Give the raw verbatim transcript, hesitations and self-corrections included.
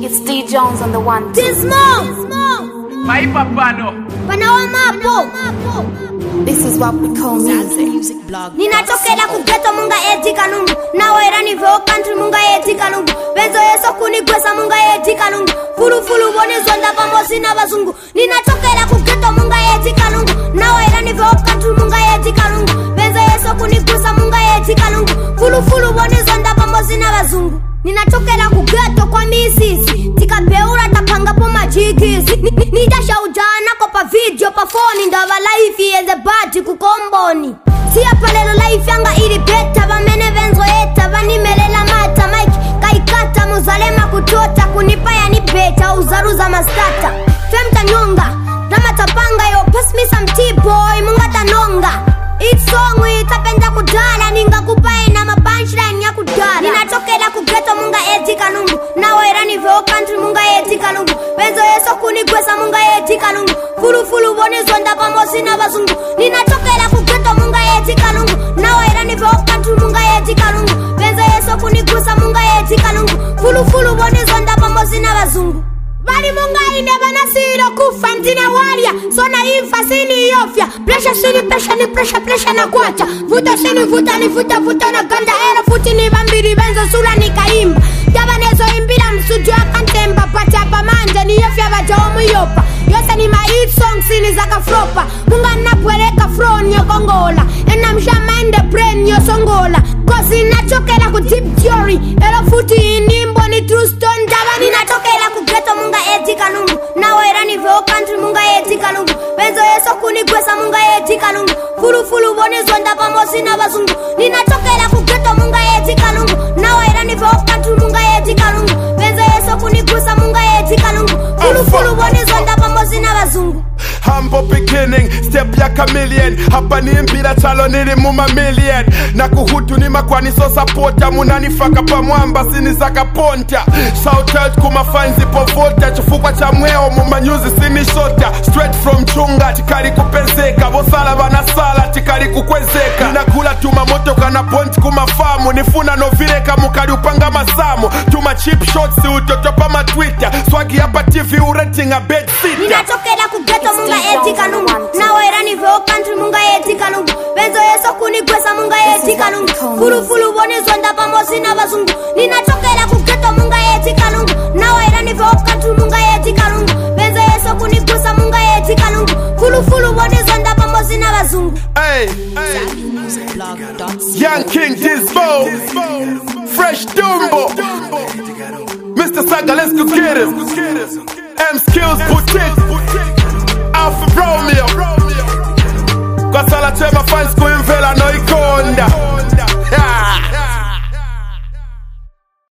It's D Jones on the one. Dismo! My papano. Panaoma This is what we call music. Ninatokela kugeto munga eti kalungu nawe erani veo country munga eti kalungu benzo yeso kunigwesa munga eti kalungu fulu fulu bone zonda pamosi na bazungu ninatokela kugeto munga eti kalungu nawe erani veo country munga eti kalungu benzo yeso kunigwesa munga eti kalungu fulu fulu bone zonda pamosi na bazungu ninatokela kugeto kwa misisi tikabeura tapanga po majikisi nidasha ujana kwa pa video pa phone ndava life yenze badi kukomboni siya palelo life yanga ili beta vamene venzo eta vanimelela mata mike kaikata muzalema kutota kunipa yani beta uzaruza mastata femta nyonga ramatapanga yo pass me some tea boy mungata nonga it's song itapenda kudala ninga kupae na mapunchline ya kudala ninatokela kugeto munga eti kalungu nawe erani veo country munga eti kalungu benzo yeso kunigwesa munga eti kalungu fulu fulu bone zonda pamosi na bazungu ninatokela kugeto munga eti kalungu nawe erani veo country munga eti kalungu benzo yeso kunigwesa munga eti kalungu fulu fulu bone zonda pamosi na bazungu Bali munga ine banasiro kufa ntina walia Sona infa sini yofya Pressure sini pressure ni pressure pressure na kwacha Vuta sini vuta ni vuta vuta na ganda Era futi ni bambiri benzo sura ni kaimba Tabanezo imbira msuju akantemba Pati hapa manja ni yofya baja omu yopa Yose ni ma hit song sini zaka flopa Munga napweleka flow nyo kongola Ena mshamende brain nyo songola Kosi nachokela ku deep theory Era futi inimbo ni true stone Tabani nachokela ku geto munga eti kalungu nawe erani veo country munga eti kalungu benzo yeso kunigwesa munga eti kalungu fulu fulu bone zonda pamosi na bazungu ninatokela kugeto munga eti kalungu nawe erani veo country munga eti kalungu benzo yeso kunigwesa munga eti kalungu fulu fulu bone zonda pamosi na bazungu Humble beginning, step ya chameleon Hapa ni mbira chalo nili muma million Na kuhutu ni makwani so supporta Munani faka pa mwamba sini zaka ponta Shout out kuma fanzi po volta Chufukwa cha mweo muma nyuzi sini shota Straight from chunga tikari kupezeka Bosala bana sala tikari kukwezeka Ninakula tuma moto kana ponti kuma famu Nifuna novireka mukari upanga masamu Tuma cheap shots si utotopa ma Twitter Swagi hapa T V urating a bed sitter Ninatokela kugeto munga eti kalungu nawe erani veo country munga eti kalungu benzo yeso kunigwesa munga eti kalungu fulu fulu bone zonda pamosi na bazungu ninatokela kugeto munga eti kalungu nawe erani veo country munga eti kalungu benzo yeso kunigwesa munga eti kalungu fulu fulu bone zonda pamosi na bazungu Hey, hey. Young King Dismo Fresh Dumbo Mister Saga, let's go get him M Skills Boutique Alpha